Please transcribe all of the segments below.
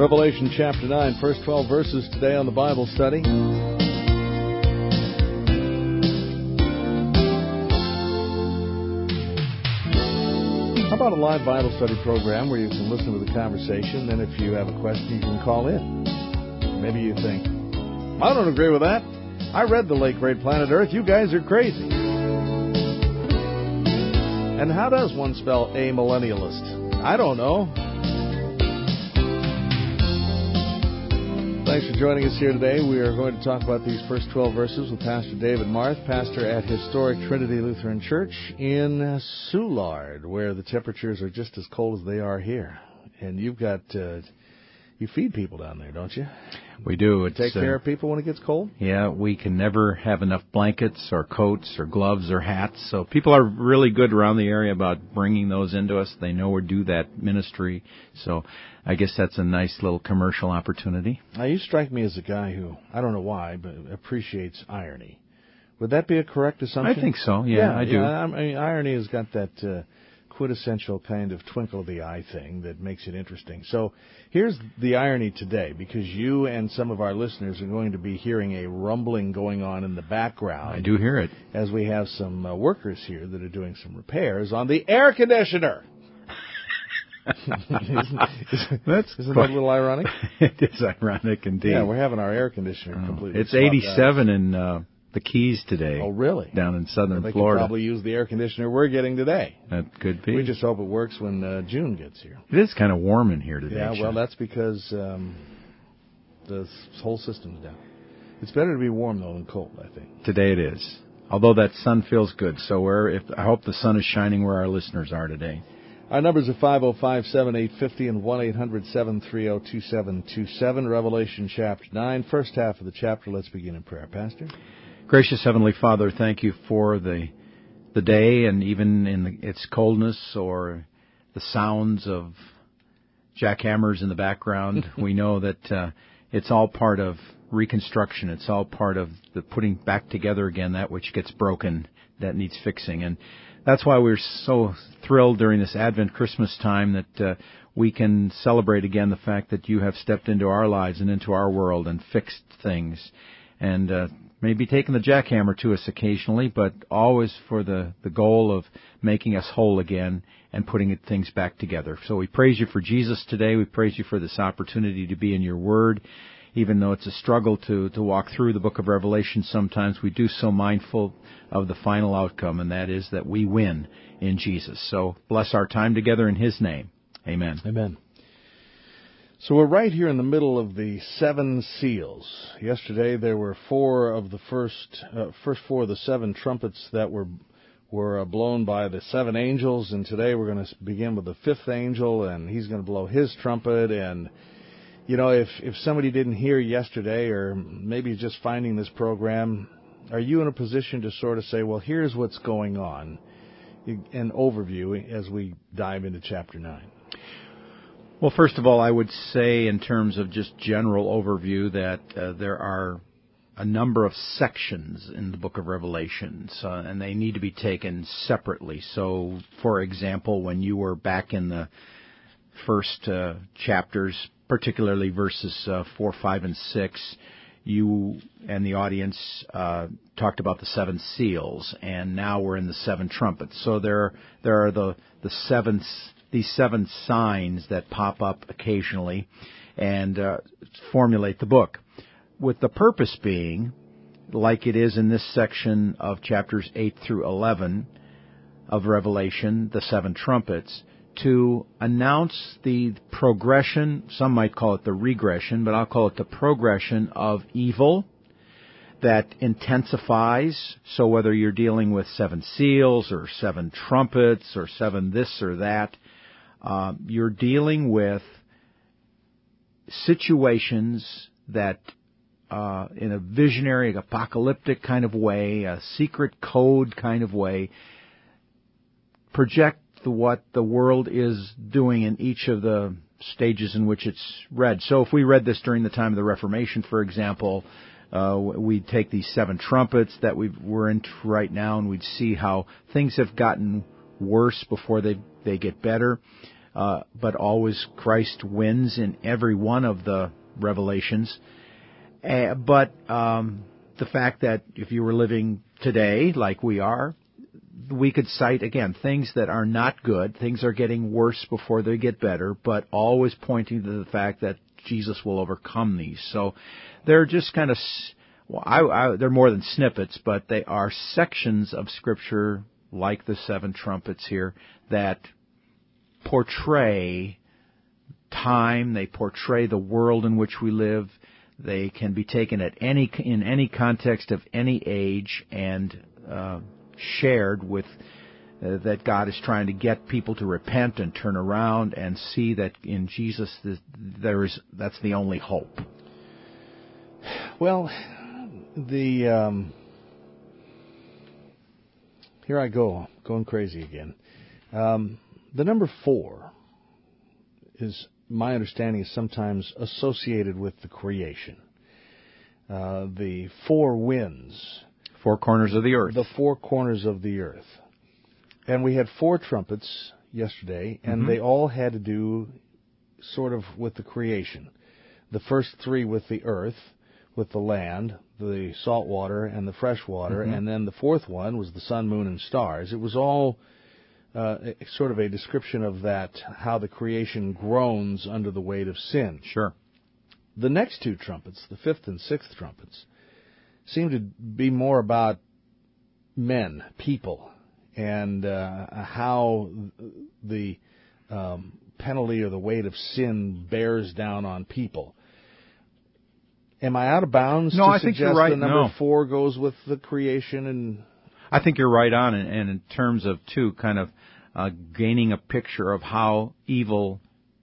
Revelation chapter 9, first 12 verses today on the Bible study. How about a live Bible study program where you can listen to the conversation, then if you have a question, you can call in. Maybe you think, I don't agree with that. I read the late great Planet Earth. You guys are crazy. And how does one spell amillennialist? I don't know. Thanks for joining us here today. We are going to talk about these first 12 verses with Pastor David Marth, pastor at Historic Trinity Lutheran Church in Soulard, where the temperatures are just as cold as they are here. And you've got, you feed people down there, don't you? We do. Take care of people when it gets cold? Yeah, we can never have enough blankets or coats or gloves or hats. So people are really good around the area about bringing those into us. They know we do that ministry. So I guess that's a nice little commercial opportunity. Now, you strike me as a guy who, I don't know why, but appreciates irony. Would that be a correct assumption? I think so, yeah I do. Yeah, I mean, irony has got that quintessential kind of twinkle of the eye thing that makes it interesting. So here's the irony today, because you and some of our listeners are going to be hearing a rumbling going on in the background. I do hear it. As we have some workers here that are doing some repairs on the air conditioner. Isn't that a little ironic? It is ironic indeed. Yeah, we're having our air conditioner completely. It's 87 in the Keys today. Oh, really? Down in southern They Florida. Can probably use the air conditioner we're getting today. That could be. We just hope it works when June gets here. It is kind of warm in here today. Yeah, well, that's because the whole system's down. It's better to be warm, though, than cold, I think. Today it is. Although that sun feels good. So I hope the sun is shining where our listeners are today. Our numbers are 505-7850 and 1-800-730-2727. Revelation chapter 9, first half of the chapter. Let's begin in prayer. Pastor? Gracious Heavenly Father, thank you for the day, and even in its coldness or the sounds of jackhammers in the background. We know that it's all part of reconstruction. It's all part of the putting back together again that which gets broken, that needs fixing. And that's why we're so thrilled during this Advent Christmas time that we can celebrate again the fact that you have stepped into our lives and into our world and fixed things. And maybe taking the jackhammer to us occasionally, but always for the goal of making us whole again and putting things back together. So we praise you for Jesus today. We praise you for this opportunity to be in your Word. Even though it's a struggle to walk through the book of Revelation sometimes, we do so mindful of the final outcome, and that is that we win in Jesus. So bless our time together in His name. Amen. Amen. So we're right here in the middle of the seven seals. Yesterday there were four of the first four of the seven trumpets that were blown by the seven angels, and today we're going to begin with the fifth angel, and he's going to blow his trumpet. And you know, if somebody didn't hear yesterday, or maybe just finding this program, are you in a position to sort of say, well, here's what's going on, an overview as we dive into chapter 9? Well, first of all, I would say in terms of just general overview that there are a number of sections in the book of Revelation, and they need to be taken separately. So, for example, when you were back in the first chapters, particularly verses 4, 5, and 6, you and the audience talked about the seven seals, and now we're in the seven trumpets. So there are these seven signs that pop up occasionally and formulate the book, with the purpose being, like it is in this section of chapters 8 through 11 of Revelation, the seven trumpets, to announce the progression, some might call it the regression, but I'll call it the progression of evil that intensifies. So whether you're dealing with seven seals or seven trumpets or seven this or that, you're dealing with situations that in a visionary, apocalyptic kind of way, a secret code kind of way, project what the world is doing in each of the stages in which it's read. So if we read this during the time of the Reformation, for example, we'd take these seven trumpets that we're in right now, and we'd see how things have gotten worse before they get better. but always Christ wins in every one of the revelations. But the fact that if you were living today, like we are, we could cite, again, things that are not good. Things are getting worse before they get better, but always pointing to the fact that Jesus will overcome these. So they're just kind of, they're more than snippets, but they are sections of Scripture, like the seven trumpets here, that portray time. They portray the world in which we live. They can be taken in any context of any age and shared with that God is trying to get people to repent and turn around and see that in Jesus that's the only hope. Well, here I go, going crazy again. The number 4 is, my understanding, is sometimes associated with the creation. The 4 winds. 4 corners of the earth. The 4 corners of the earth. And we had 4 trumpets yesterday, and they all had to do sort of with the creation. The first 3 with the earth, with the land, the salt water, and the fresh water, and then the 4th one was the sun, moon, and stars. It was all sort of a description of that, how the creation groans under the weight of sin. Sure. The next 2 trumpets, the 5th and 6th trumpets, seem to be more about men, people, and how the penalty or the weight of sin bears down on people. Am I out of bounds to suggest think you're right. The number 4 goes with the creation? And I think you're right on, and in terms of, too, kind of gaining a picture of how evil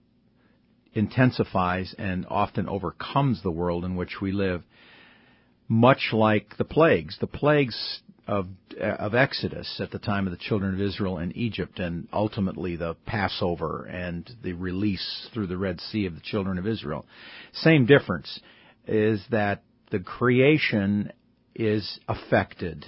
intensifies and often overcomes the world in which we live, much like the plagues. The plagues of Exodus at the time of the children of Israel in Egypt, and ultimately the Passover and the release through the Red Sea of the children of Israel. Same difference is that the creation is affected,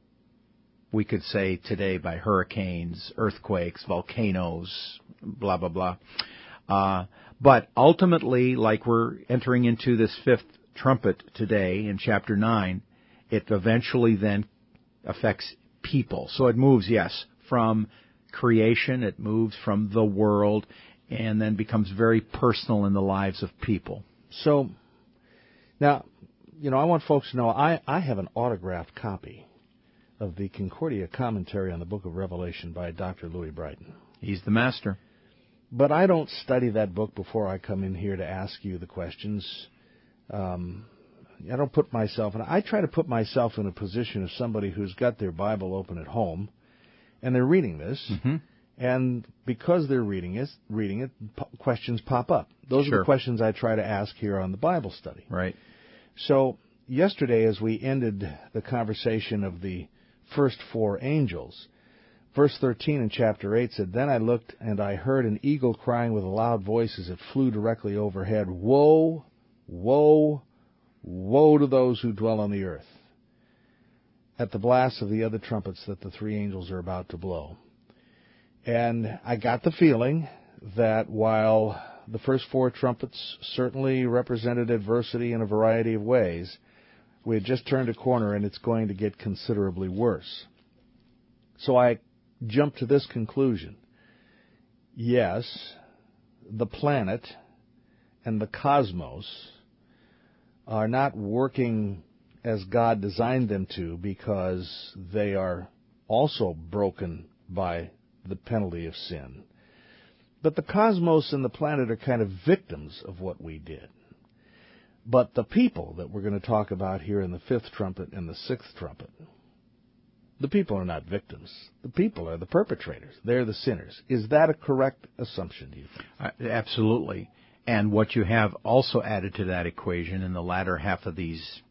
we could say today, by hurricanes, earthquakes, volcanoes, blah, blah, blah. But ultimately, like we're entering into this 5th trumpet today in chapter 9, it eventually then affects people. So it moves, yes, from creation, it moves from the world, and then becomes very personal in the lives of people. So, now, I want folks to know I have an autographed copy of the Concordia Commentary on the Book of Revelation by Dr. Louis Brighton. He's the master. But I don't study that book before I come in here to ask you the questions. I don't put myself in. I try to put myself in a position of somebody who's got their Bible open at home, and they're reading this, and because they're reading it, questions pop up. Those are the questions I try to ask here on the Bible study. Right. So yesterday, as we ended the conversation of the first 4 angels, verse 13 in chapter 8 said, "Then I looked, and I heard an eagle crying with a loud voice as it flew directly overhead, 'Woe, woe, woe to those who dwell on the earth,' at the blast of the other trumpets that the 3 angels are about to blow." And I got the feeling that while the first 4 trumpets certainly represented adversity in a variety of ways, we had just turned a corner and it's going to get considerably worse. So I jumped to this conclusion. Yes, the planet and the cosmos are not working as God designed them to because they are also broken by the penalty of sin. But the cosmos and the planet are kind of victims of what we did. But the people that we're going to talk about here in the 5th trumpet and the 6th trumpet, the people are not victims. The people are the perpetrators. They're the sinners. Is that a correct assumption, do you think? Absolutely. And what you have also added to that equation in the latter half of these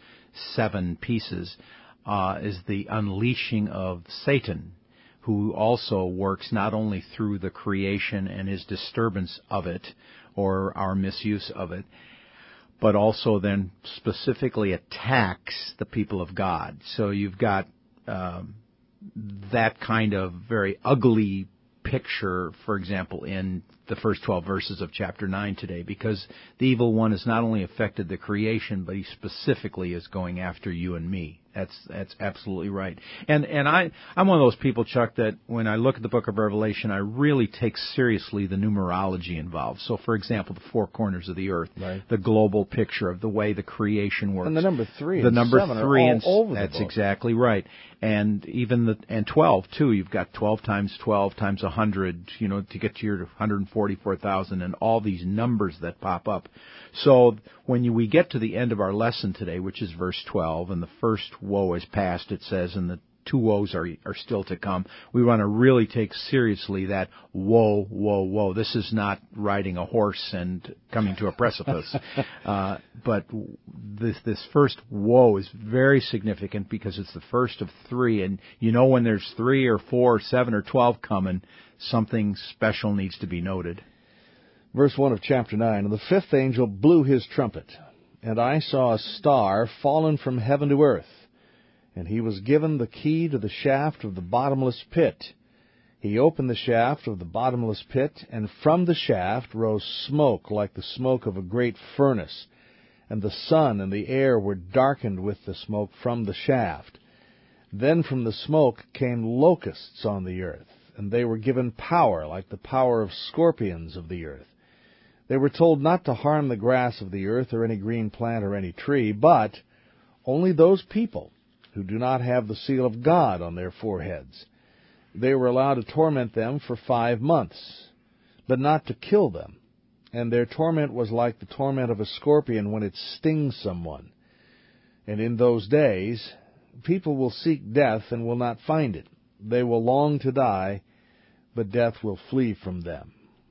7 pieces is the unleashing of Satan, who also works not only through the creation and his disturbance of it or our misuse of it, but also then specifically attacks the people of God. So you've got that kind of very ugly picture, for example, in the first 12 verses of chapter 9 today, because the evil one has not only affected the creation, but he specifically is going after you and me. That's absolutely right. And I'm one of those people, Chuck, that when I look at the book of Revelation, I really take seriously the numerology involved. So, for example, the four corners of the earth, right, the global picture of the way the creation works. And the number 3 the and number 7 3 are and all over the that's book. exactly right. And even and 12 too. You've got 12 times 12 times 100, to get to your 144,000 and all these numbers that pop up. So when we get to the end of our lesson today, which is verse 12, and the first woe is past, it says, and the two woes are still to come. We want to really take seriously that woe, woe, woe. This is not riding a horse and coming to a precipice. But this first woe is very significant because it's the first of 3. And when there's 3 or 4 or 7 or 12 coming, something special needs to be noted. Verse 1 of chapter 9, and the fifth angel blew his trumpet, and I saw a star fallen from heaven to earth. And he was given the key to the shaft of the bottomless pit. He opened the shaft of the bottomless pit, and from the shaft rose smoke like the smoke of a great furnace. And the sun and the air were darkened with the smoke from the shaft. Then from the smoke came locusts on the earth, and they were given power like the power of scorpions of the earth. They were told not to harm the grass of the earth or any green plant or any tree, but only those people who do not have the seal of God on their foreheads. They were allowed to torment them for 5 months, but not to kill them. And their torment was like the torment of a scorpion when it stings someone. And in those days, people will seek death and will not find it. They will long to die, but death will flee from them.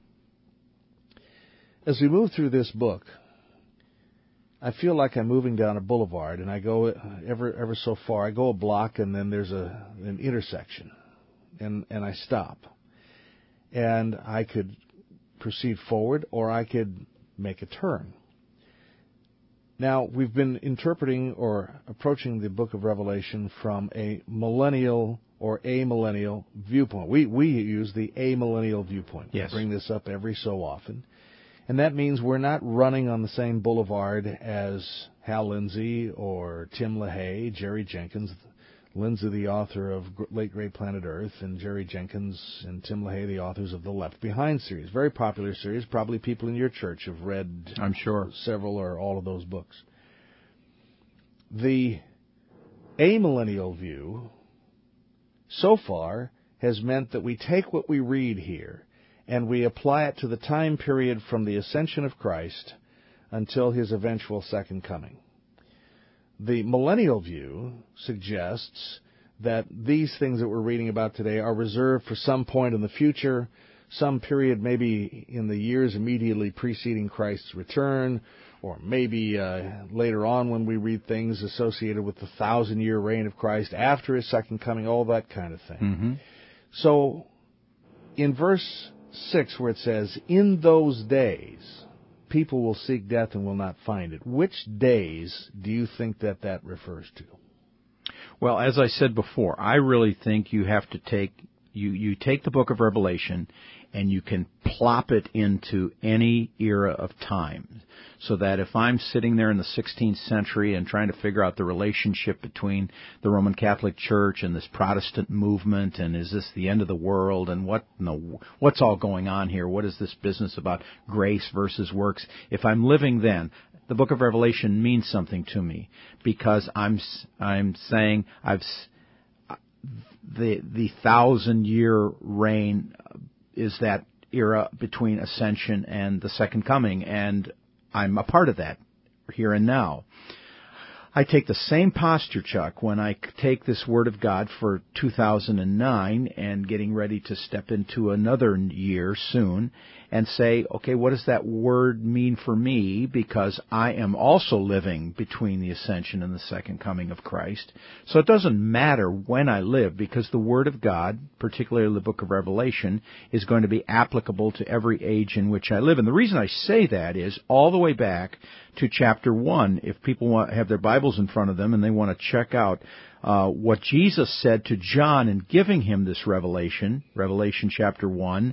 As we move through this book, I feel like I'm moving down a boulevard, and I go ever so far. I go a block, and then there's an intersection, and I stop. And I could proceed forward, or I could make a turn. Now, we've been interpreting or approaching the book of Revelation from a millennial or amillennial viewpoint. We use the amillennial viewpoint. Yes. We bring this up every so often. And that means we're not running on the same boulevard as Hal Lindsey or Tim LaHaye, Jerry Jenkins. Lindsey, the author of Late Great Planet Earth, and Jerry Jenkins and Tim LaHaye, the authors of the Left Behind series. Very popular series. Probably people in your church have read, I'm sure, several or all of those books. The amillennial view, so far, has meant that we take what we read here and we apply it to the time period from the ascension of Christ until his eventual second coming. The millennial view suggests that these things that we're reading about today are reserved for some point in the future, some period maybe in the years immediately preceding Christ's return, or maybe later on when we read things associated with the 1,000-year reign of Christ after his second coming, all that kind of thing. Mm-hmm. So in verse 6, where it says, in those days, people will seek death and will not find it. Which days do you think that refers to? Well, as I said before, I really think you have to take you take the book of Revelation and you can plop it into any era of time. So that if I'm sitting there in the 16th century and trying to figure out the relationship between the Roman Catholic Church and this Protestant movement, and is this the end of the world, and what's all going on here? What is this business about grace versus works? If I'm living then, the book of Revelation means something to me because I'm saying the 1,000-year reign is that era between ascension and the second coming, and I'm a part of that here and now. I take the same posture, Chuck, when I take this Word of God for 2009 and getting ready to step into another year soon and say, okay, what does that Word mean for me? Because I am also living between the ascension and the second coming of Christ. So it doesn't matter when I live because the Word of God, particularly the book of Revelation, is going to be applicable to every age in which I live. And the reason I say that is all the way back to chapter 1. If people have their Bibles Bibles in front of them and they want to check out what Jesus said to John in giving him this revelation, Revelation chapter 1,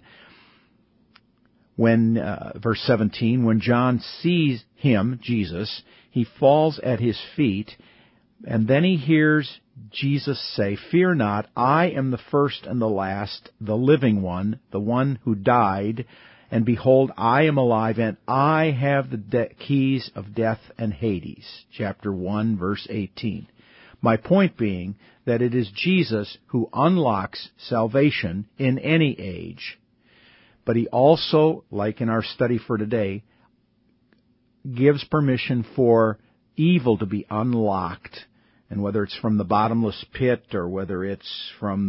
when verse 17, when John sees him, Jesus, he falls at his feet, and then he hears Jesus say, "Fear not, I am the first and the last, the living one, the one who died, and behold, I am alive, and I have the keys of death and Hades." Chapter 1, verse 18. My point being that it is Jesus who unlocks salvation in any age. But he also, like in our study for today, gives permission for evil to be unlocked. And whether it's from the bottomless pit or whether it's from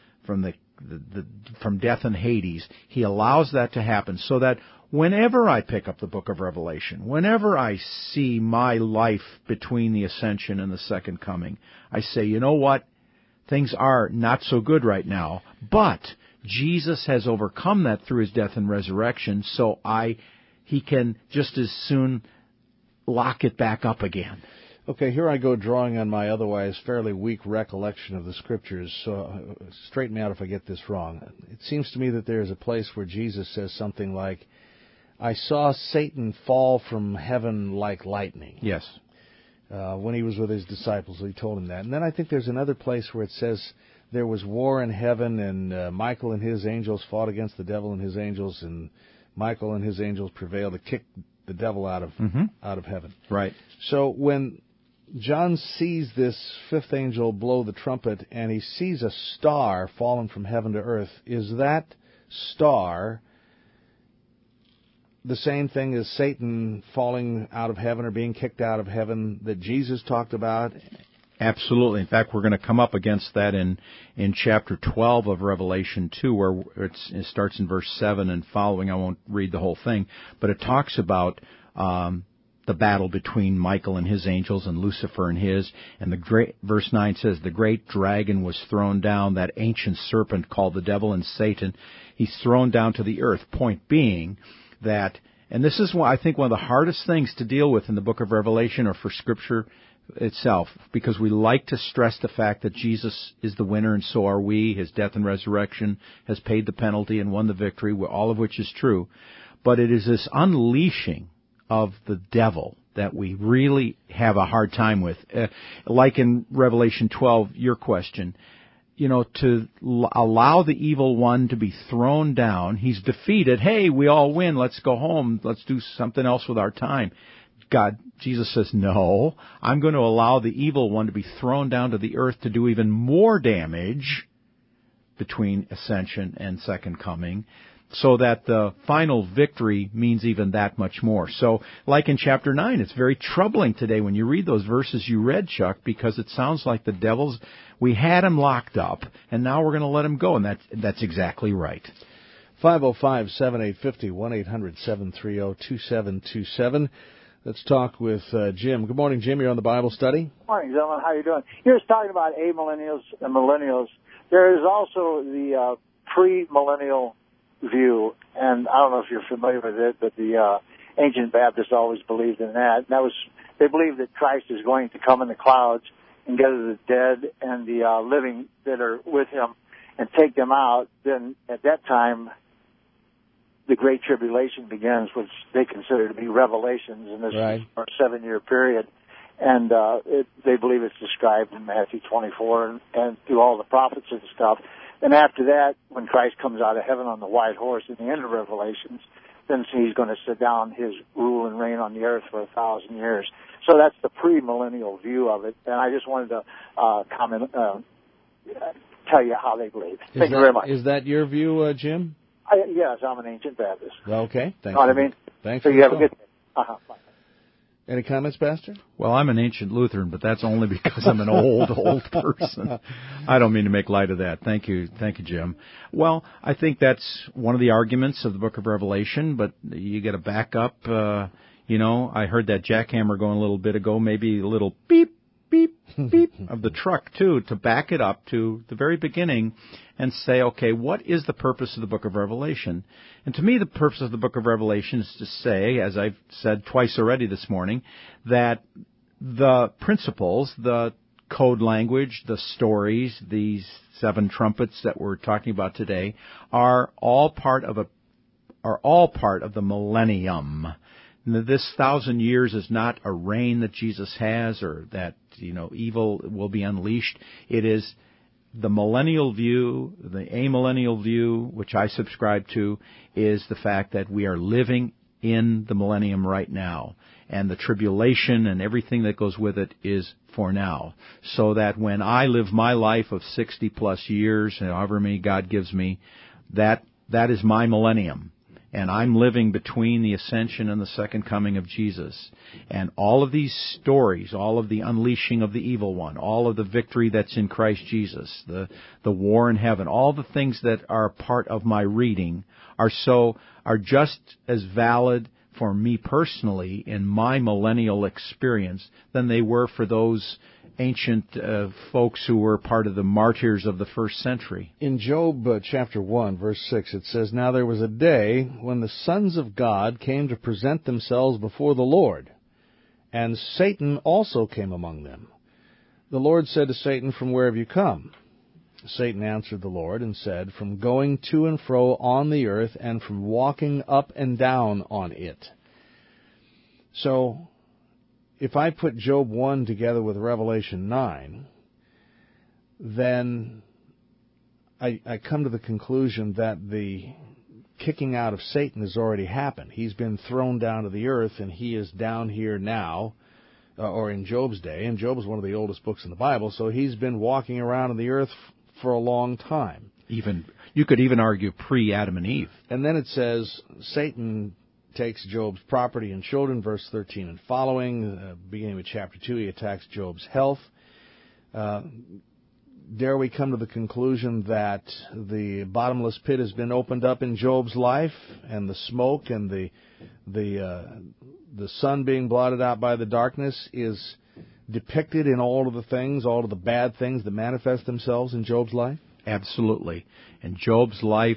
death and Hades, he allows that to happen so that whenever I pick up the book of Revelation, whenever I see my life between the ascension and the second coming, I say, you know what? Things are not so good right now, but Jesus has overcome that through his death and resurrection, so he can just as soon lock it back up again. Okay, here I go drawing on my otherwise fairly weak recollection of the Scriptures, so straighten me out if I get this wrong. It seems to me that there's a place where Jesus says something like, "I saw Satan fall from heaven like lightning." Yes. When he was with his disciples, he told him that. And then I think there's another place where it says there was war in heaven, and Michael and his angels fought against the devil and his angels, and Michael and his angels prevailed to kick the devil out of heaven. Right. So when John sees this fifth angel blow the trumpet, and he sees a star fallen from heaven to earth, is that star the same thing as Satan falling out of heaven or being kicked out of heaven that Jesus talked about? Absolutely. In fact, we're going to come up against that in chapter 12 of Revelation 2, where it starts in verse 7 and following. I won't read the whole thing, but it talks about the battle between Michael and his angels and Lucifer and his. And verse 9 says, "The great dragon was thrown down, that ancient serpent called the devil and Satan. He's thrown down to the earth." Point being that, and this is why I think one of the hardest things to deal with in the book of Revelation or for Scripture itself, because we like to stress the fact that Jesus is the winner and so are we. His death and resurrection has paid the penalty and won the victory, all of which is true. But it is this unleashing of the devil that we really have a hard time with. Like in Revelation 12, your question, to allow the evil one to be thrown down. He's defeated. Hey, we all win. Let's go home. Let's do something else with our time. Jesus says, no, I'm going to allow the evil one to be thrown down to the earth to do even more damage between ascension and second coming, so that the final victory means even that much more. So, like in chapter 9, it's very troubling today when you read those verses you read, Chuck, because it sounds like we had him locked up, and now we're going to let him go, and that's exactly right. 505-7850, 1-800-730-2727. Let's talk with Jim. Good morning, Jim. You're on the Bible study. Morning, gentlemen. How you doing? You're talking about amillennials and millennials. There is also the pre-millennial view, and I don't know if you're familiar with it, but the ancient Baptists always believed in that. And they believe that Christ is going to come in the clouds and gather the dead and the living that are with him and take them out. Then at that time, the Great Tribulation begins, which they consider to be Revelations, and this is for a 7-year period. And they believe it's described in Matthew 24 and through all the prophets and stuff. And after that, when Christ comes out of heaven on the white horse in the end of Revelations, then he's going to sit down his rule and reign on the earth for 1,000 years. So that's the pre-millennial view of it. And I just wanted to tell you how they believe. Thank you very much. Is that your view, Jim? Yes, I'm an ancient Baptist. Okay. Thanks. You know what I mean? Thanks. So you have a good day. Bye. Any comments, Pastor? Well, I'm an ancient Lutheran, but that's only because I'm an old person. I don't mean to make light of that. Thank you, Jim. Well, I think that's one of the arguments of the book of Revelation, but you got to back up. I heard that jackhammer going a little bit ago, maybe a little beep, beep, beep of the truck, too, to back it up to the very beginning and say, okay, what is the purpose of the book of Revelation? And to me, the purpose of the book of Revelation is to say, as I've said twice already this morning, that the principles, the code language, the stories, these 7 trumpets that we're talking about today, are all part of the millennium. This 1,000 years is not a reign that Jesus has, or that evil will be unleashed. It is the millennial view, the amillennial view, which I subscribe to, is the fact that we are living in the millennium right now. And the tribulation and everything that goes with it is for now. So that when I live my life of 60 plus years, however many God gives me, that is my millennium. And I'm living between the ascension and the second coming of Jesus. And all of these stories, all of the unleashing of the evil one, all of the victory that's in Christ Jesus, the war in heaven, all the things that are part of my reading are just as valid for me personally in my millennial experience than they were for those ancient folks who were part of the martyrs of the first century. In Job chapter 1, verse 6, it says, "Now there was a day when the sons of God came to present themselves before the Lord, and Satan also came among them. The Lord said to Satan, 'From where have you come?' Satan answered the Lord and said, 'From going to and fro on the earth, and from walking up and down on it.'" So, if I put Job 1 together with Revelation 9, then I come to the conclusion that the kicking out of Satan has already happened. He's been thrown down to the earth, and he is down here now, or in Job's day, and Job is one of the oldest books in the Bible, so he's been walking around on the earth for a long time. You could even argue pre-Adam and Eve. And then it says Satan takes Job's property and children, verse 13 and following. Beginning with chapter 2, he attacks Job's health. There we come to the conclusion that the bottomless pit has been opened up in Job's life, and the smoke and the sun being blotted out by the darkness is depicted in all of the things, all of the bad things that manifest themselves in Job's life? Absolutely. And Job's life,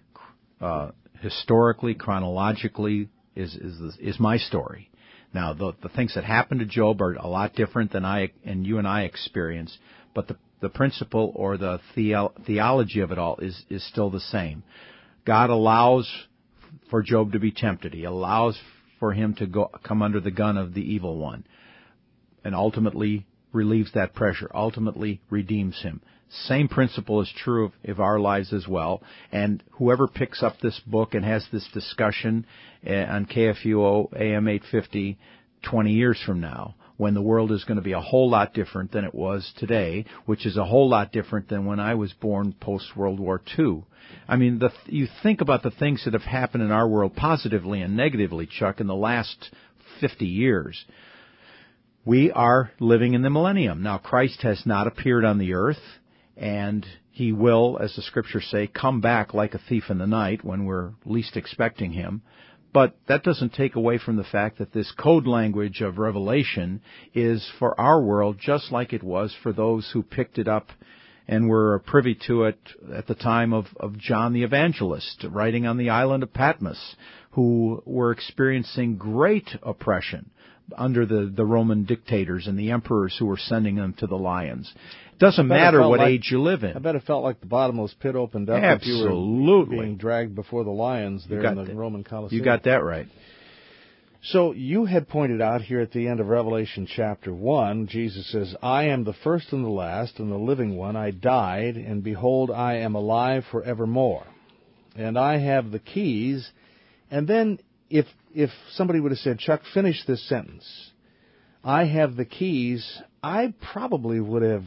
historically, chronologically, is my story. Now, the things that happened to Job are a lot different than you and I experience, but the principle or the theology of it all is still the same. God allows for Job to be tempted. He allows for him to come under the gun of the evil one, and ultimately relieves that pressure, ultimately redeems him. Same principle is true of our lives as well. And whoever picks up this book and has this discussion on KFUO AM 850 20 years from now, when the world is going to be a whole lot different than it was today, which is a whole lot different than when I was born post-World War II. I mean, you think about the things that have happened in our world positively and negatively, Chuck, in the last 50 years. We are living in the millennium. Now, Christ has not appeared on the earth, and he will, as the Scriptures say, come back like a thief in the night when we're least expecting him. But that doesn't take away from the fact that this code language of Revelation is for our world just like it was for those who picked it up and were privy to it at the time of John the Evangelist, writing on the island of Patmos, who were experiencing great oppression under the Roman dictators and the emperors who were sending them to the lions. It doesn't matter what age you live in. I bet it felt like the bottomless pit opened up. Absolutely. If you were being dragged before the lions there in the Roman Colosseum. You got that right. So you had pointed out here at the end of Revelation chapter 1, Jesus says, "I am the first and the last and the living one. I died, and behold, I am alive forevermore. And I have the keys." And then if somebody would have said, "Chuck, finish this sentence, I have the keys," I probably would have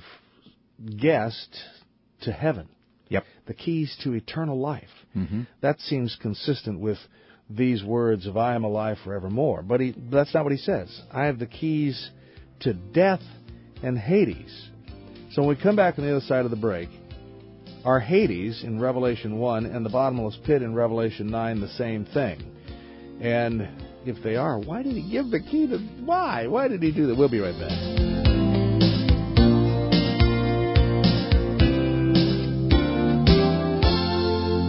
guessed to heaven. Yep. The keys to eternal life. Mm-hmm. That seems consistent with these words of "I am alive forevermore." But that's not what he says. I have the keys to death and Hades. So when we come back on the other side of the break, are Hades in Revelation 1 and the bottomless pit in Revelation 9 the same thing? And if they are, why did he give the key to... Why? Why did he do that? We'll be right back.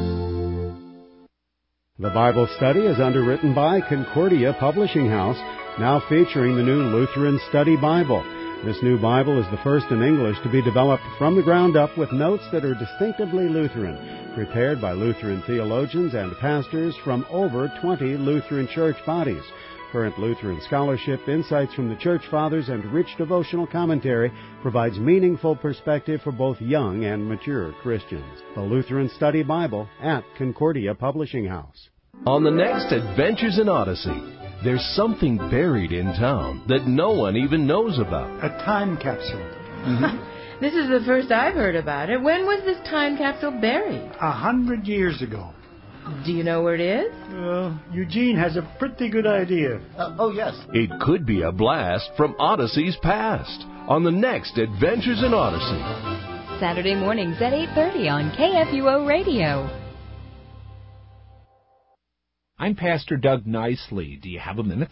The Bible study is underwritten by Concordia Publishing House, now featuring the new Lutheran Study Bible. This new Bible is the first in English to be developed from the ground up with notes that are distinctively Lutheran, prepared by Lutheran theologians and pastors from over 20 Lutheran church bodies. Current Lutheran scholarship, insights from the Church Fathers, and rich devotional commentary provides meaningful perspective for both young and mature Christians. The Lutheran Study Bible at Concordia Publishing House. On the next Adventures in Odyssey, there's something buried in town that no one even knows about. A time capsule. Mm-hmm. This is the first I've heard about it. When was this time capsule buried? 100 years ago. Do you know where it is? Eugene has a pretty good idea. Oh, yes. It could be a blast from Odyssey's past on the next Adventures in Odyssey. Saturday mornings at 8:30 on KFUO Radio. I'm Pastor Doug Nicely. Do you have a minute?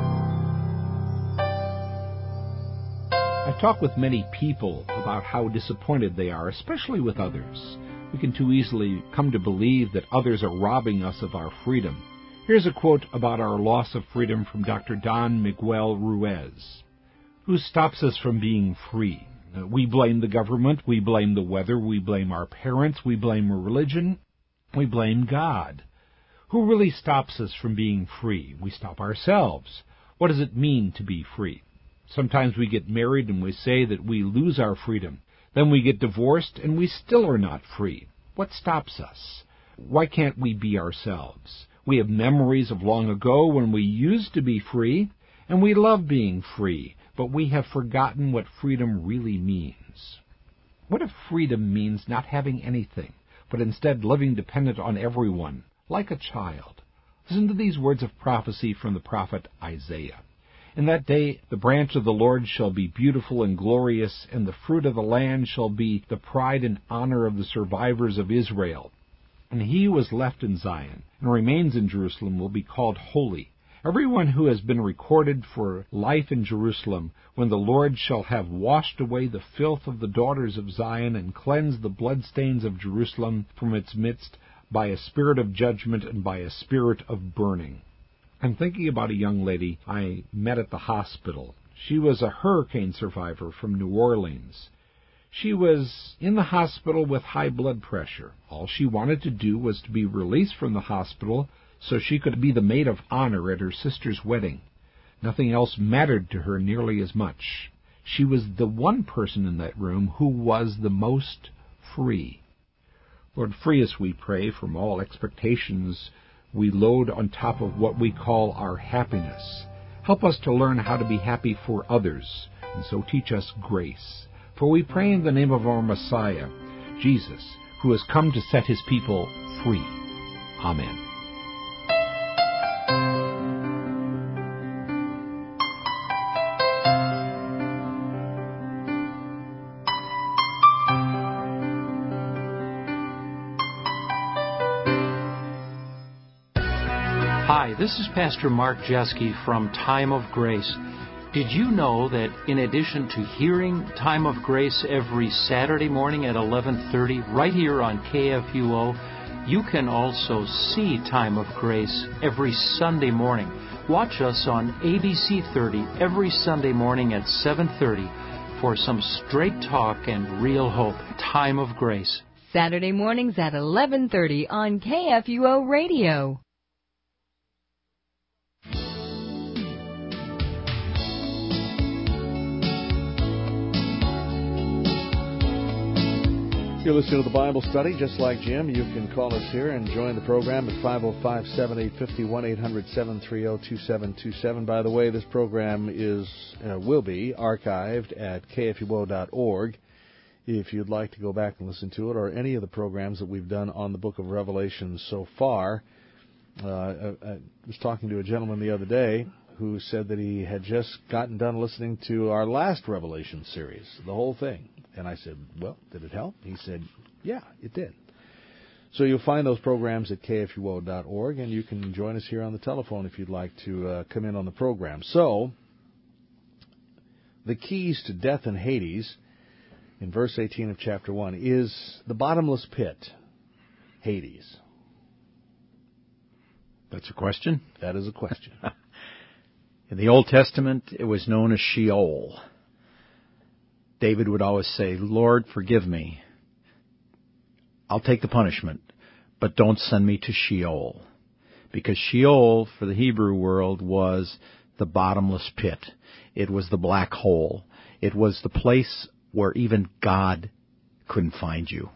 I talk with many people about how disappointed they are, especially with others. We can too easily come to believe that others are robbing us of our freedom. Here's a quote about our loss of freedom from Dr. Don Miguel Ruiz. Who stops us from being free? We blame the government, we blame the weather, we blame our parents, we blame religion, we blame God. Who really stops us from being free? We stop ourselves. What does it mean to be free? Sometimes we get married and we say that we lose our freedom. Then we get divorced and we still are not free. What stops us? Why can't we be ourselves? We have memories of long ago when we used to be free, and we love being free, but we have forgotten what freedom really means. What if freedom means not having anything, but instead living dependent on everyone, like a child? Listen to these words of prophecy from the prophet Isaiah. In that day the branch of the Lord shall be beautiful and glorious, and the fruit of the land shall be the pride and honor of the survivors of Israel. And he who is left in Zion and remains in Jerusalem will be called holy. Everyone who has been recorded for life in Jerusalem, when the Lord shall have washed away the filth of the daughters of Zion and cleansed the bloodstains of Jerusalem from its midst, by a spirit of judgment and by a spirit of burning. I'm thinking about a young lady I met at the hospital. She was a hurricane survivor from New Orleans. She was in the hospital with high blood pressure. All she wanted to do was to be released from the hospital so she could be the maid of honor at her sister's wedding. Nothing else mattered to her nearly as much. She was the one person in that room who was the most free. Lord, free us, we pray, from all expectations we load on top of what we call our happiness. Help us to learn how to be happy for others, and so teach us grace. For we pray in the name of our Messiah, Jesus, who has come to set his people free. Amen. Hi, this is Pastor Mark Jeske from Time of Grace. Did you know that in addition to hearing Time of Grace every Saturday morning at 11:30 right here on KFUO, you can also see Time of Grace every Sunday morning. Watch us on ABC 30 every Sunday morning at 7:30 for some straight talk and real hope. Time of Grace. Saturday mornings at 11:30 on KFUO Radio. You're listening to the Bible Study. Just like Jim, you can call us here and join the program at 505-7850, 1-800-730-2727. By the way, this program will be archived at kfuo.org if you'd like to go back and listen to it, or any of the programs that we've done on the book of Revelation so far. I was talking to a gentleman the other day who said that he had just gotten done listening to our last Revelation series, the whole thing. And I said, well, did it help? He said, yeah, it did. So you'll find those programs at kfuo.org, and you can join us here on the telephone if you'd like to come in on the program. So, the keys to death and Hades, in verse 18 of chapter 1, is the bottomless pit, Hades. That's a question? That is a question. In the Old Testament, it was known as Sheol. David would always say, Lord, forgive me. I'll take the punishment, but don't send me to Sheol. Because Sheol, for the Hebrew world, was the bottomless pit. It was the black hole. It was the place where even God couldn't find you.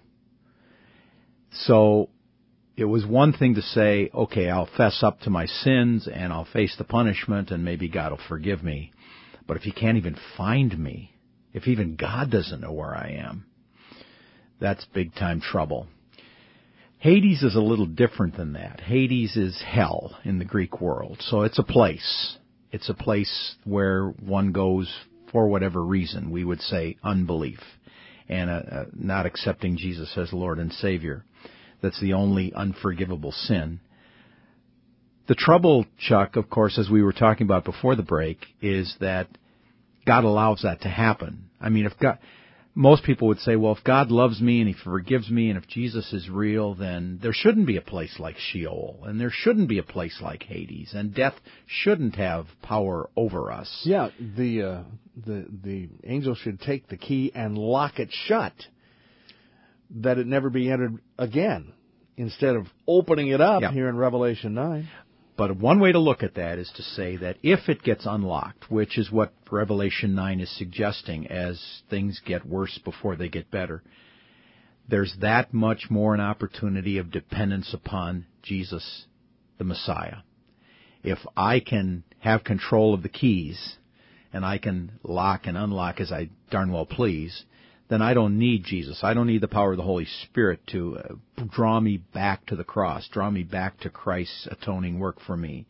So it was one thing to say, okay, I'll fess up to my sins and I'll face the punishment and maybe God will forgive me. But if He can't even find me, if even God doesn't know where I am, that's big time trouble. Hades is a little different than that. Hades is hell in the Greek world. So it's a place. It's a place where one goes for whatever reason. We would say unbelief and not accepting Jesus as Lord and Savior. That's the only unforgivable sin. The trouble, Chuck, of course, as we were talking about before the break, is that God allows that to happen. I mean, most people would say, well, if God loves me and He forgives me and if Jesus is real, then there shouldn't be a place like Sheol and there shouldn't be a place like Hades and death shouldn't have power over us. Yeah, the angel should take the key and lock it shut, that it never be entered again, instead of opening it up here in Revelation 9. But one way to look at that is to say that if it gets unlocked, which is what Revelation 9 is suggesting as things get worse before they get better, there's that much more an opportunity of dependence upon Jesus, the Messiah. If I can have control of the keys and I can lock and unlock as I darn well please, then I don't need Jesus. I don't need the power of the Holy Spirit to draw me back to the cross, draw me back to Christ's atoning work for me.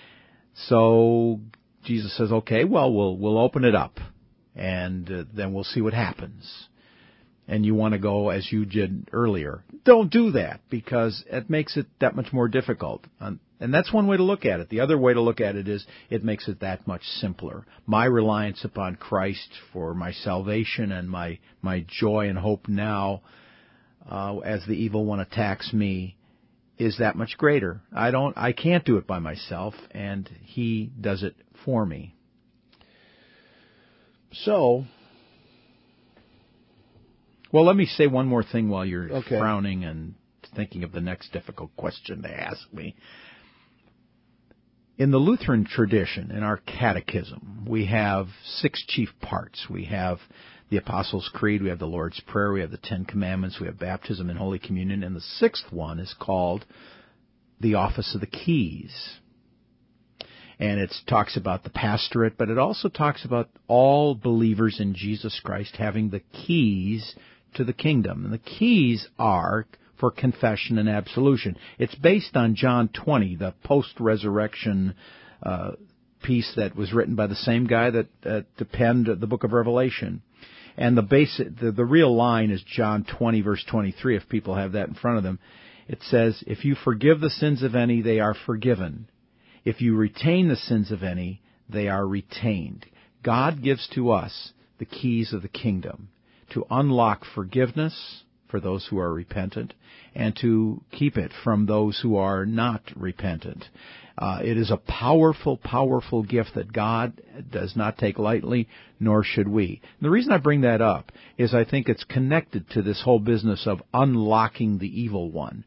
So Jesus says, okay, well, we'll open it up, and then we'll see what happens. And you want to go, as you did earlier, don't do that, because it makes it that much more difficult. And that's one way to look at it. The other way to look at it is it makes it that much simpler. My reliance upon Christ for my salvation and my joy and hope now, as the evil one attacks me, is that much greater. I can't do it by myself, and He does it for me. So, well, let me say one more thing while you're frowning and thinking of the next difficult question to ask me. In the Lutheran tradition, in our catechism, we have 6 chief parts. We have the Apostles' Creed, we have the Lord's Prayer, we have the 10 Commandments, we have baptism and Holy Communion, and the 6th one is called the Office of the Keys. And it talks about the pastorate, but it also talks about all believers in Jesus Christ having the keys to the kingdom. And the keys are for confession and absolution. It's based on John 20, the post-resurrection piece that was written by the same guy that penned the book of Revelation. And the real line is John 20, verse 23, if people have that in front of them. It says, if you forgive the sins of any, they are forgiven. If you retain the sins of any, they are retained. God gives to us the keys of the kingdom to unlock forgiveness for those who are repentant, and to keep it from those who are not repentant. It is a powerful, powerful gift that God does not take lightly, nor should we. And the reason I bring that up is I think it's connected to this whole business of unlocking the evil one.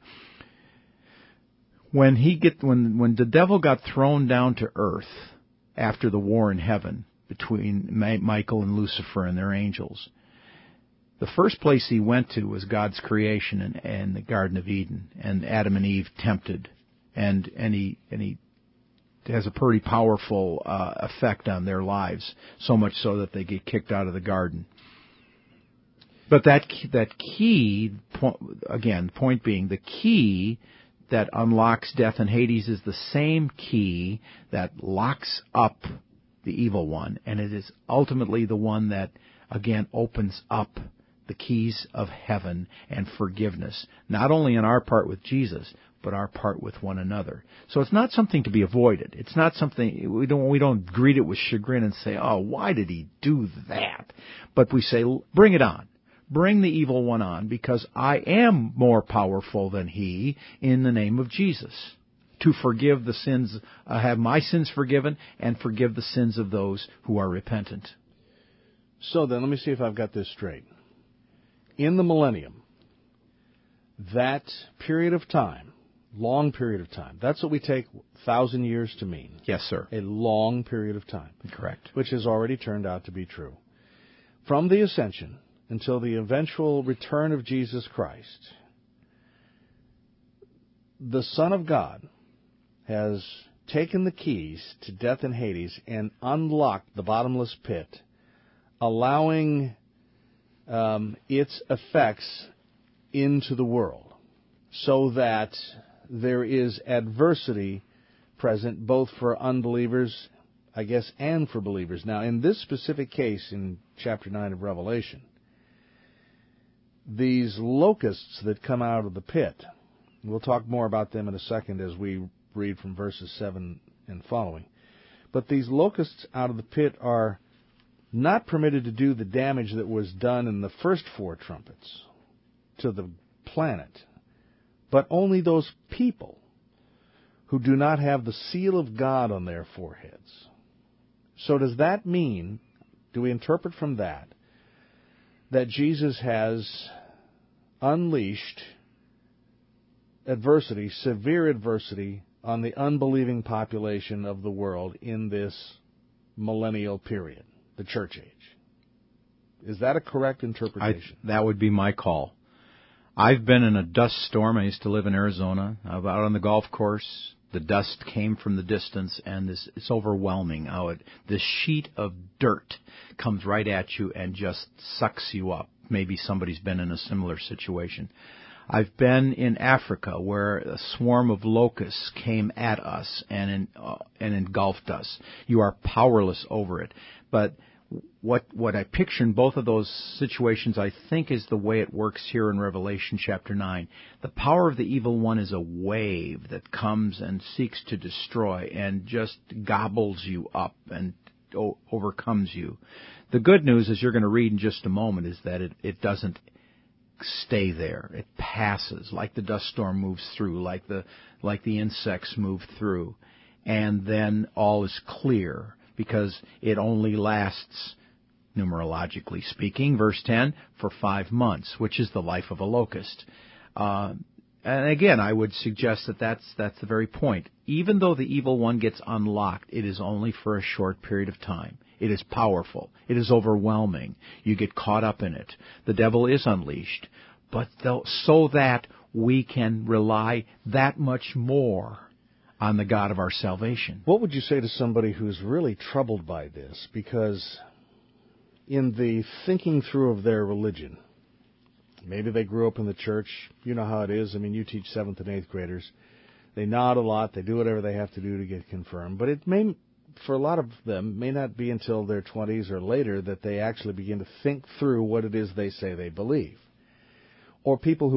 When the devil got thrown down to earth after the war in heaven between Michael and Lucifer and their angels, the first place he went to was God's creation and the Garden of Eden, and Adam and Eve tempted, and he has a pretty powerful effect on their lives, so much so that they get kicked out of the garden. But that key, again, point being, the key that unlocks death and Hades is the same key that locks up the evil one, and it is ultimately the one that, again, opens up the keys of heaven and forgiveness, not only on our part with Jesus, but our part with one another. So it's not something to be avoided. It's not something, we don't greet it with chagrin and say, oh, why did he do that? But we say, bring it on. Bring the evil one on, because I am more powerful than he in the name of Jesus. to forgive the sins, have my sins forgiven, and forgive the sins of those who are repentant. So then, let me see if I've got this straight. In the millennium, that period of time, long period of time, that's what we take 1,000 years to mean. Yes, sir. A long period of time. Correct. Which has already turned out to be true. From the ascension until the eventual return of Jesus Christ, the Son of God has taken the keys to death and Hades and unlocked the bottomless pit, allowing its effects into the world, so that there is adversity present both for unbelievers, I guess, and for believers. Now, in this specific case in chapter 9 of Revelation, these locusts that come out of the pit, we'll talk more about them in a second as we read from verses 7 and following, but these locusts out of the pit are not permitted to do the damage that was done in the first 4 trumpets to the planet, but only those people who do not have the seal of God on their foreheads. So does that mean, do we interpret from that Jesus has unleashed adversity, severe adversity, on the unbelieving population of the world in this millennial period, the church age? Is that a correct interpretation? That would be my call. I've been in a dust storm. I used to live in Arizona. I was out on the golf course. The dust came from the distance, and it's overwhelming. This sheet of dirt comes right at you and just sucks you up. Maybe somebody's been in a similar situation. I've been in Africa where a swarm of locusts came at us and engulfed us. You are powerless over it. But what I picture in both of those situations, I think, is the way it works here in Revelation chapter 9. The power of the evil one is a wave that comes and seeks to destroy and just gobbles you up and overcomes you. The good news, as you're going to read in just a moment, is that it doesn't stay there. It passes, like the dust storm moves through, like the insects move through, and then all is clear, because it only lasts, numerologically speaking, verse 10, for 5 months, which is the life of a locust. And again, I would suggest that that's the very point. Even though the evil one gets unlocked, it is only for a short period of time. It is powerful. It is overwhelming. You get caught up in it. The devil is unleashed, but so that we can rely that much more on the God of our salvation. What would you say to somebody who's really troubled by this? Because in the thinking through of their religion, maybe they grew up in the church. You know how it is. I mean, you teach 7th and 8th graders. They nod a lot. They do whatever they have to do to get confirmed. But it may, for a lot of them, may not be until their 20s or later that they actually begin to think through what it is they say they believe. Or people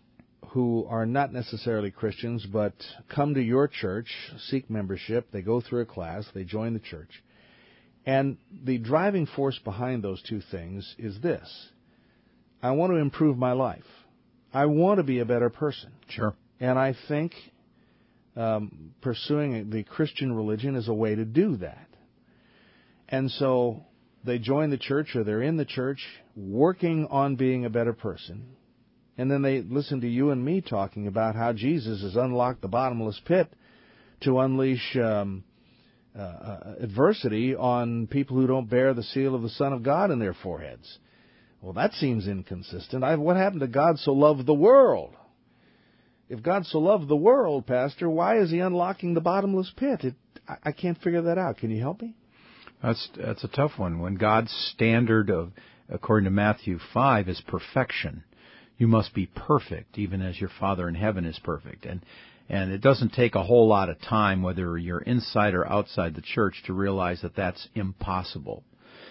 who are not necessarily Christians but come to your church, seek membership, they go through a class, they join the church. And the driving force behind those two things is this: I want to improve my life. I want to be a better person. Sure. And I think pursuing the Christian religion is a way to do that. And so they join the church, or they're in the church working on being a better person. And then they listen to you and me talking about how Jesus has unlocked the bottomless pit to unleash adversity on people who don't bear the seal of the Son of God in their foreheads. Well, that seems inconsistent. What happened to God so loved the world? If God so loved the world, Pastor, why is he unlocking the bottomless pit? I can't figure that out. Can you help me? That's a tough one. When God's standard according to Matthew 5, is perfection, you must be perfect, even as your Father in heaven is perfect. And it doesn't take a whole lot of time, whether you're inside or outside the church, to realize that that's impossible.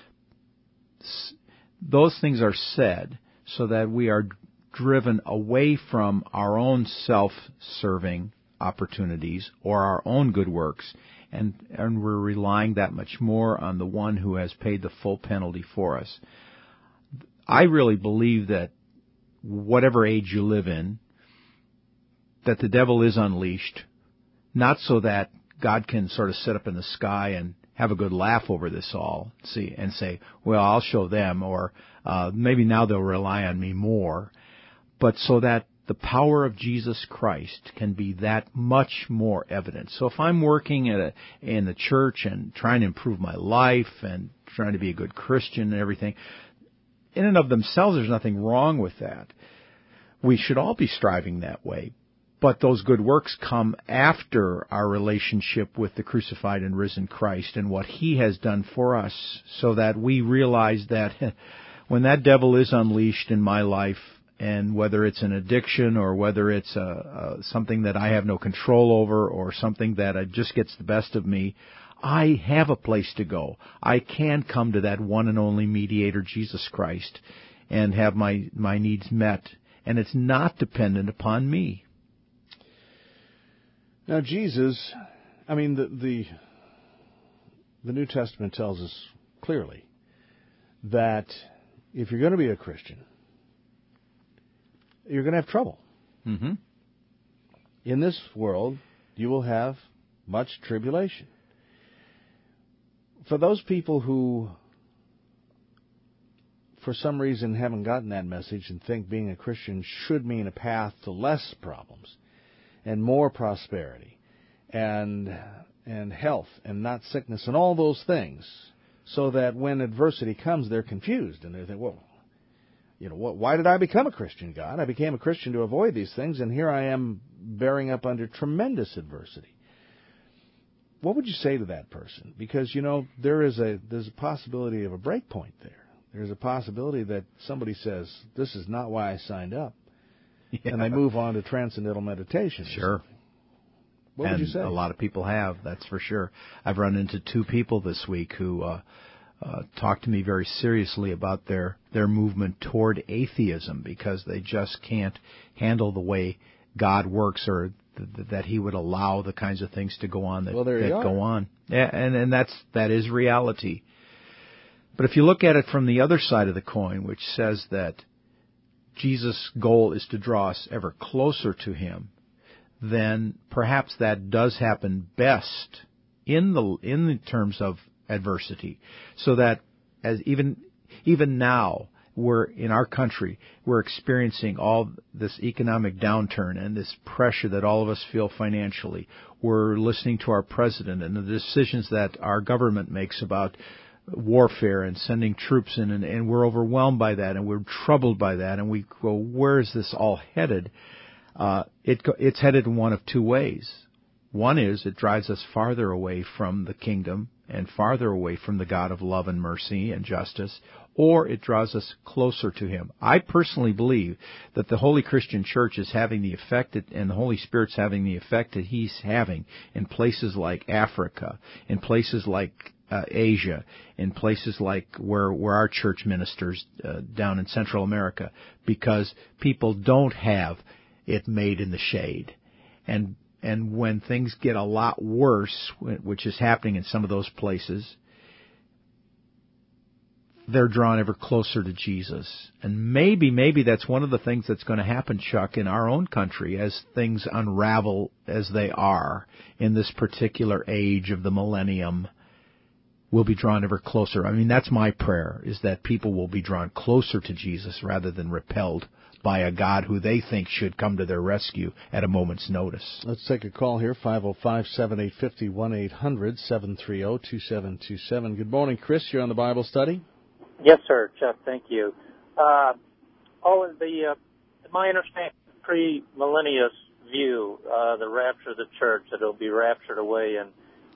Those things are said so that we are driven away from our own self-serving opportunities or our own good works, and we're relying that much more on the one who has paid the full penalty for us. I really believe that whatever age you live in, that the devil is unleashed, not so that God can sort of sit up in the sky and have a good laugh over this all, and say, well, I'll show them, or maybe now they'll rely on me more, but so that the power of Jesus Christ can be that much more evident. So if I'm working in the church and trying to improve my life and trying to be a good Christian and everything, in and of themselves, there's nothing wrong with that. We should all be striving that way. But those good works come after our relationship with the crucified and risen Christ and what He has done for us, so that we realize that when that devil is unleashed in my life, and whether it's an addiction or whether it's something that I have no control over or something that just gets the best of me, I have a place to go. I can come to that one and only mediator, Jesus Christ, and have my needs met. And it's not dependent upon me. Now, Jesus, I mean, the New Testament tells us clearly that if you're going to be a Christian, you're going to have trouble. Mm-hmm. In this world, you will have much tribulation. For those people who, for some reason, haven't gotten that message and think being a Christian should mean a path to less problems and more prosperity and health and not sickness and all those things, so that when adversity comes, they're confused and they think, well, why did I become a Christian, God? I became a Christian to avoid these things, and here I am bearing up under tremendous adversity. What would you say to that person? Because, there's a possibility of a break point there. There's a possibility that somebody says, this is not why I signed up. Yeah. And they move on to transcendental meditation. Sure. What would you say? A lot of people have, that's for sure. I've run into 2 people this week who talked to me very seriously about their movement toward atheism, because they just can't handle the way God works, or that He would allow the kinds of things to go on that go on. Yeah, and that is reality. But if you look at it from the other side of the coin, which says that Jesus' goal is to draw us ever closer to Him, then perhaps that does happen best in the terms of adversity. So that as even now, we're in our country, we're experiencing all this economic downturn and this pressure that all of us feel financially. We're listening to our president and the decisions that our government makes about warfare and sending troops in, and we're overwhelmed by that, and we're troubled by that, and we go, where is this all headed? It's headed in one of 2 ways. One is it drives us farther away from the kingdom and farther away from the God of love and mercy and justice, or it draws us closer to Him. I personally believe that the Holy Christian Church is having the effect, and the Holy Spirit's having the effect that He's having in places like Africa, in places like Asia, in places like where our church ministers down in Central America, because people don't have it made in the shade. And when things get a lot worse, which is happening in some of those places, they're drawn ever closer to Jesus. And maybe that's one of the things that's going to happen, Chuck, in our own country as things unravel as they are in this particular age of the millennium. We'll be drawn ever closer. I mean, that's my prayer, is that people will be drawn closer to Jesus rather than repelled by a God who they think should come to their rescue at a moment's notice. Let's take a call here, 505-7850, 1-800-730-2727. Good morning, Chris. You're on the Bible study. Yes, sir, Chuck. Thank you. My understanding, pre-millennialist view, the rapture of the church, that it'll be raptured away and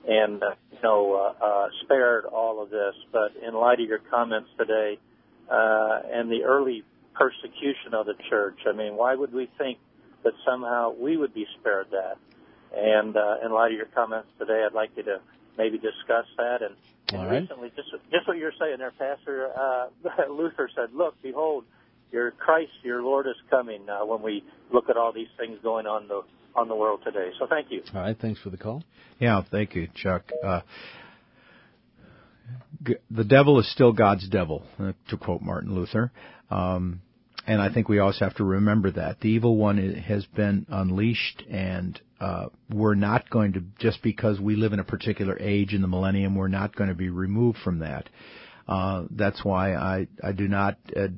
spared all of this. But in light of your comments today and the early persecution of the church, I mean, why would we think that somehow we would be spared that? And in light of your comments today, I'd like you to maybe discuss that. And recently, just what you're saying there, Pastor Luther said, look, behold, your Christ, your Lord is coming when we look at all these things going on the world today. So thank you. All right, thanks for the call. Yeah, thank you, Chuck. The devil is still God's devil, to quote Martin Luther. And I think we also have to remember that. The evil one has been unleashed, and we're not going to, just because we live in a particular age in the millennium, we're not going to be removed from that. That's why I do not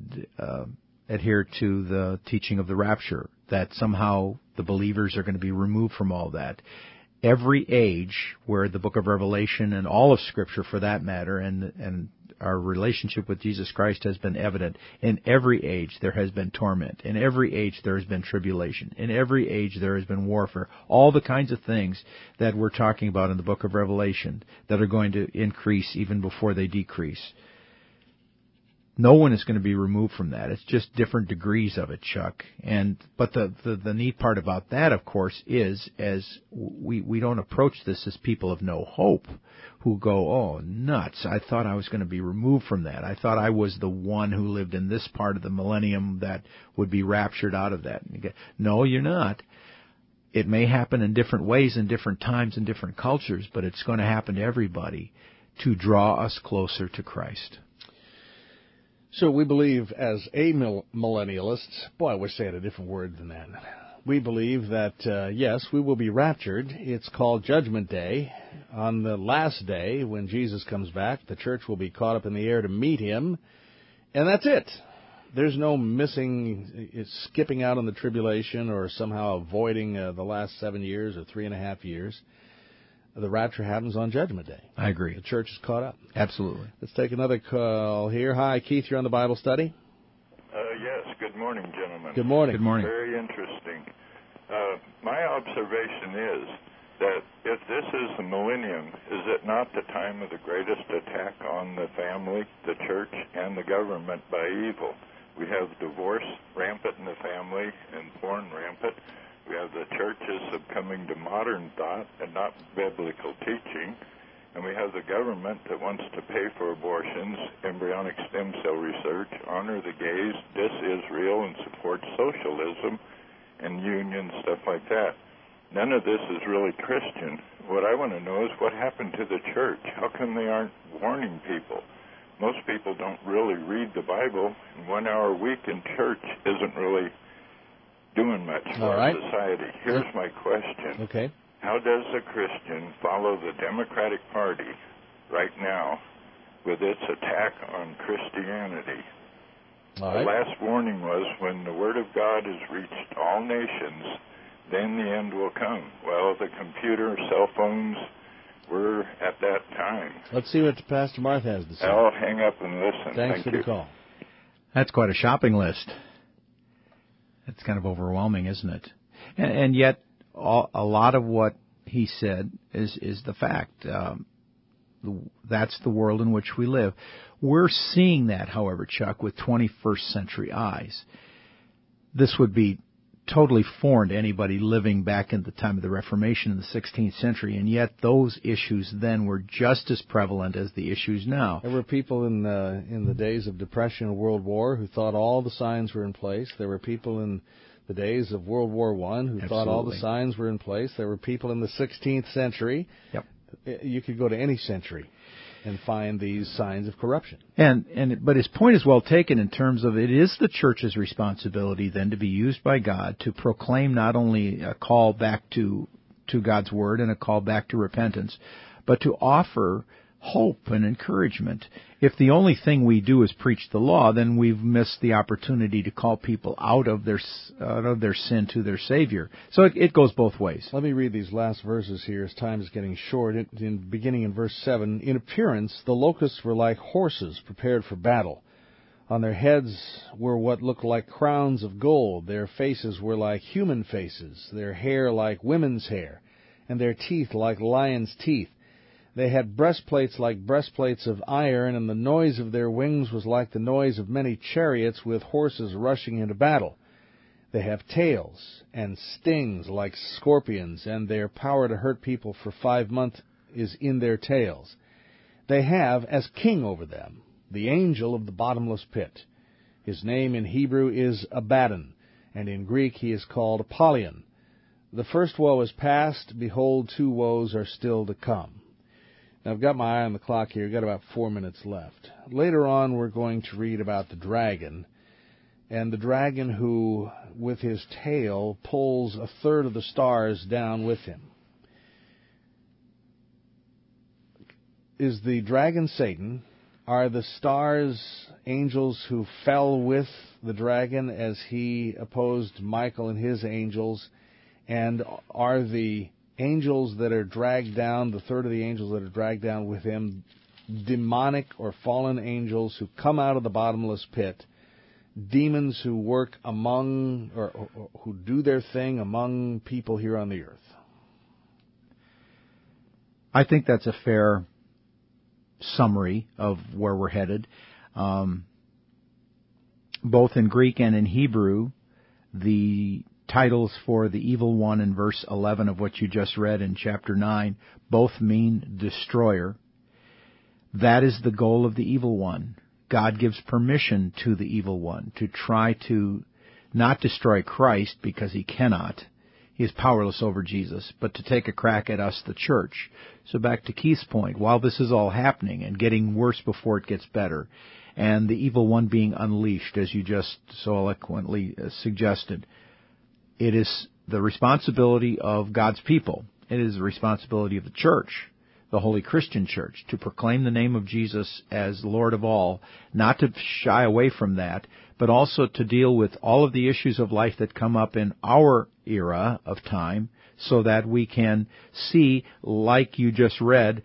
adhere to the teaching of the rapture, that somehow the believers are going to be removed from all that. Every age where the book of Revelation and all of Scripture, for that matter, and our relationship with Jesus Christ has been evident, in every age there has been torment. In every age there has been tribulation. In every age there has been warfare. All the kinds of things that we're talking about in the book of Revelation that are going to increase even before they decrease. No one is going to be removed from that. It's just different degrees of it, Chuck. But the neat part about that, of course, is as we don't approach this as people of no hope who go, oh, nuts, I thought I was going to be removed from that. I thought I was the one who lived in this part of the millennium that would be raptured out of that. No, you're not. It may happen in different ways in different times and different cultures, but it's going to happen to everybody to draw us closer to Christ. So we believe as amillennialists, boy, I wish they had a different word than that. We believe that, yes, we will be raptured. It's called Judgment Day. On the last day, when Jesus comes back, the church will be caught up in the air to meet him, and that's it. There's no skipping out on the tribulation or somehow avoiding the last 7 years or 3.5 years. The rapture happens on Judgment Day. I agree. The church is caught up. Absolutely. Let's take another call here. Hi, Keith, you're on the Bible study. Yes, good morning, gentlemen. Good morning. Good morning. Very interesting. My observation is that if this is the millennium, is it not the time of the greatest attack on the family, the church, and the government by evil? We have divorce rampant in the family and porn rampant. We have the churches succumbing to modern thought and not biblical teaching. And we have the government that wants to pay for abortions, embryonic stem cell research, honor the gays, diss Israel, and support socialism and union, stuff like that. None of this is really Christian. What I want to know is what happened to the church. How come they aren't warning people? Most people don't really read the Bible, and 1 hour a week in church isn't really doing much for our society. Here's my question. Okay. How does a Christian follow the Democratic Party right now with its attack on Christianity? All right. The last warning was when the Word of God has reached all nations, then the end will come. Well, the computer, cell phones, we're at that time. Let's see what Pastor Martha has to say. I'll hang up and listen. Thanks Thank for you. the call. That's quite a shopping list. It's kind of overwhelming, isn't it? And yet, a lot of what he said is the fact. That's the world in which we live. We're seeing that, however, Chuck, with 21st century eyes. This would be totally foreign to anybody living back in the time of the Reformation in the 16th century, and yet those issues then were just as prevalent as the issues now. There were people in the days of Depression and World War who thought all the signs were in place. There were people in the days of World War I who thought all the signs were in place. There were people in the 16th century. Yep. You could go to any century and find these signs of corruption. But his point is well taken in terms of it is the church's responsibility then to be used by God to proclaim not only a call back to God's Word and a call back to repentance, but to offer hope and encouragement. If the only thing we do is preach the law, then we've missed the opportunity to call people out of their sin to their Savior. So it goes both ways. Let me read these last verses here as time is getting short. Beginning in verse 7, in appearance the locusts were like horses prepared for battle. On their heads were what looked like crowns of gold. Their faces were like human faces, their hair like women's hair, and their teeth like lions' teeth. They had breastplates like breastplates of iron, and the noise of their wings was like the noise of many chariots with horses rushing into battle. They have tails and stings like scorpions, and their power to hurt people for 5 months is in their tails. They have as king over them the angel of the bottomless pit. His name in Hebrew is Abaddon, and in Greek he is called Apollyon. The first woe is past. Behold, 2 woes are still to come. Now, I've got my eye on the clock here. We've got about 4 minutes left. Later on, we're going to read about the dragon. and the dragon who, with his tail, pulls a third of the stars down with him. Is the dragon Satan? Are the stars angels who fell with the dragon as he opposed Michael and his angels? And are the angels that are dragged down, the third of the angels that are dragged down with him, demonic or fallen angels who come out of the bottomless pit, demons who work among, or who do their thing among people here on the earth? I think that's a fair summary of where we're headed. Both in Greek and in Hebrew, the titles for the evil one in verse 11 of what you just read in chapter 9 both mean destroyer. That is the goal of the evil one. God gives permission to the evil one to try to not destroy Christ because he cannot. He is powerless over Jesus, but to take a crack at us, the church. So back to Keith's point, while this is all happening and getting worse before it gets better, and the evil one being unleashed, as you just so eloquently suggested, it is the responsibility of God's people. It is the responsibility of the church, the Holy Christian Church, to proclaim the name of Jesus as Lord of all, not to shy away from that, but also to deal with all of the issues of life that come up in our era of time, so that we can see, like you just read,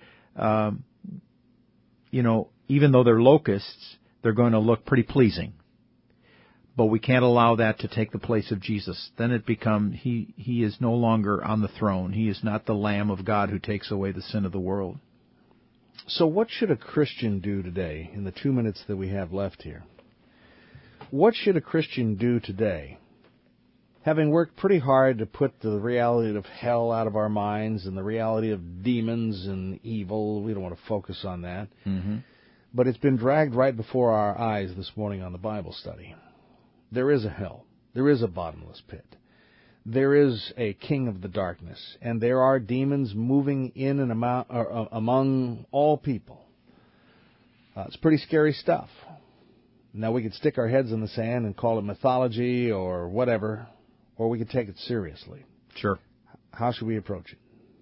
even though they're locusts, they're going to look pretty pleasing. But we can't allow that to take the place of Jesus. Then it becomes, he is no longer on the throne. He is not the Lamb of God who takes away the sin of the world. So what should a Christian do today, in the 2 minutes that we have left here? What should a Christian do today, having worked pretty hard to put the reality of hell out of our minds and the reality of demons and evil? We don't want to focus on that. Mm-hmm. But it's been dragged right before our eyes this morning on the Bible study. There is a hell. There is a bottomless pit. There is a king of the darkness. And there are demons moving in and among all people. It's pretty scary stuff. Now, we could stick our heads in the sand and call it mythology or whatever, or we could take it seriously. Sure. How should we approach it?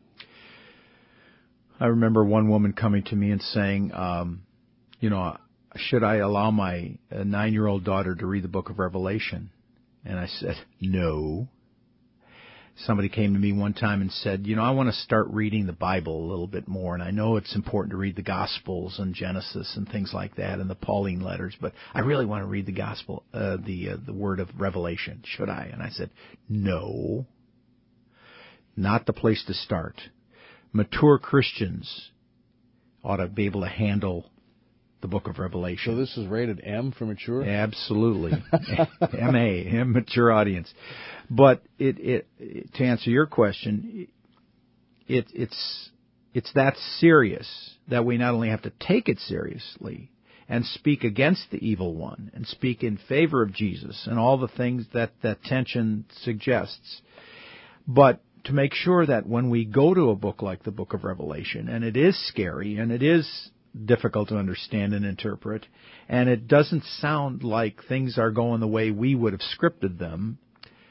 I remember one woman coming to me and saying, should I allow my 9-year-old daughter to read the book of Revelation? And I said, no. Somebody came to me one time and said, I want to start reading the Bible a little bit more, and I know it's important to read the Gospels and Genesis and things like that and the Pauline letters, but I really want to read the Gospel, the word of Revelation. Should I? And I said, no. Not the place to start. Mature Christians ought to be able to handle the book of Revelation. So this is rated M for mature? Absolutely. MA, mature audience. But it to answer your question, it's that serious that we not only have to take it seriously and speak against the evil one and speak in favor of Jesus and all the things that tension suggests, but to make sure that when we go to a book like the book of Revelation, and it is scary and it is difficult to understand and interpret, and it doesn't sound like things are going the way we would have scripted them,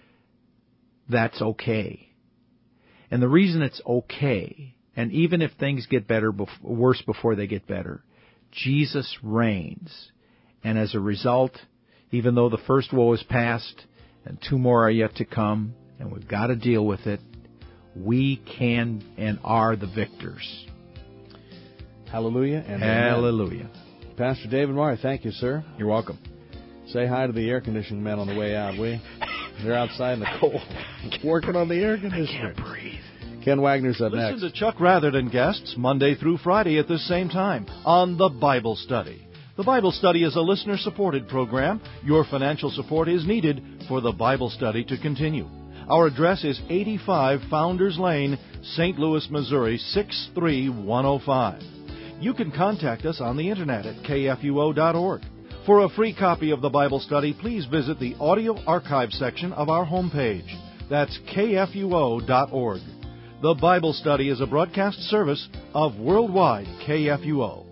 that's okay. And the reason it's okay, and even if things get worse before they get better, Jesus reigns. And as a result, even though the first woe is past and 2 more are yet to come, and we've got to deal with it, we can and are the victors. Hallelujah and hallelujah. Amen. Pastor David Marr, thank you, sir. You're welcome. Say hi to the air conditioning men on the way out, will you? They're outside in the cold, working on the air conditioner. I can't breathe. Ken Wagner's up next. Listen to Chuck Rather Than Guests Monday through Friday at this same time on The Bible Study. The Bible Study is a listener-supported program. Your financial support is needed for The Bible Study to continue. Our address is 85 Founders Lane, St. Louis, Missouri, 63105. You can contact us on the Internet at kfuo.org. For a free copy of the Bible Study, please visit the audio archive section of our homepage. That's kfuo.org. The Bible Study is a broadcast service of Worldwide KFUO.